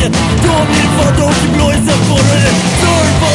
taket. Då blir det fart och blåser på det. Surfa